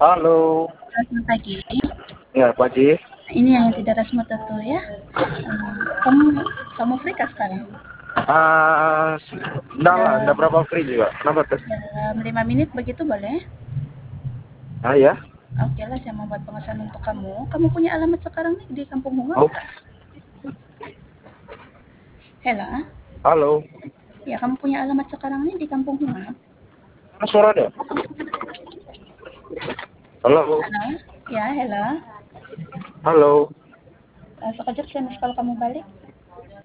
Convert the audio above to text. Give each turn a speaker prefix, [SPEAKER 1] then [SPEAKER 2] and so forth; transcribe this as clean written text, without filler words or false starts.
[SPEAKER 1] Halo,
[SPEAKER 2] Selamat pagi.
[SPEAKER 1] ya pagi.
[SPEAKER 2] Ini yang tidak resmi tuh ya. Kamu kamu free kah sekarang?
[SPEAKER 1] Ah, enggak lah, enggak
[SPEAKER 2] Dalam
[SPEAKER 1] berapa free juga. Kenapa tuh?
[SPEAKER 2] dalam 5 menit begitu boleh?
[SPEAKER 1] Ah ya,
[SPEAKER 2] Oke lah, saya mau buat pemesanan untuk kamu. Kamu punya alamat sekarang nih di Kampung Bunga
[SPEAKER 1] oh,
[SPEAKER 2] bukan? Hela,
[SPEAKER 1] halo.
[SPEAKER 2] ya kamu punya alamat sekarang nih di Kampung Bunga.
[SPEAKER 1] Mana suara ada? Halo,
[SPEAKER 2] Halo, ya Hela.
[SPEAKER 1] halo.
[SPEAKER 2] Sekejap saya miss call kamu balik.